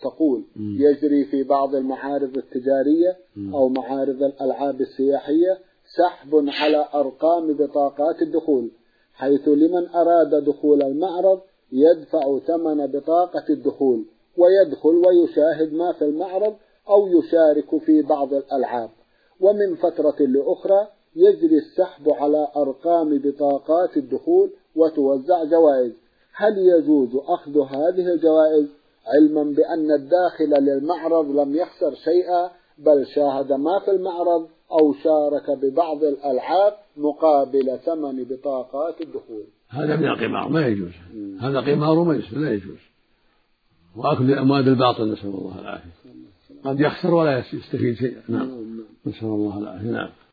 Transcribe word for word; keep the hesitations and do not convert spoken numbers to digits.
تقول يجري في بعض المعارض التجارية أو معارض الألعاب السياحية سحب على أرقام بطاقات الدخول، حيث لمن أراد دخول المعرض يدفع ثمن بطاقة الدخول ويدخل ويشاهد ما في المعرض أو يشارك في بعض الألعاب. ومن فترة لأخرى يجري السحب على أرقام بطاقات الدخول وتوزع جوائز. هل يجوز أخذ هذه الجوائز علما بأن الداخل للمعرض لم يخسر شيئا بل شاهد ما في المعرض أو شارك ببعض الألعاب مقابل ثمن بطاقات الدخول؟ هذا من القمار ما يجوز، هذا قمار ما يجوز لا يجوز، وأكل الأموال بالباطل نسأل الله العافية، قد يخسر ولا يستفيد شيئا. نعم نسأل الله العافية. نعم.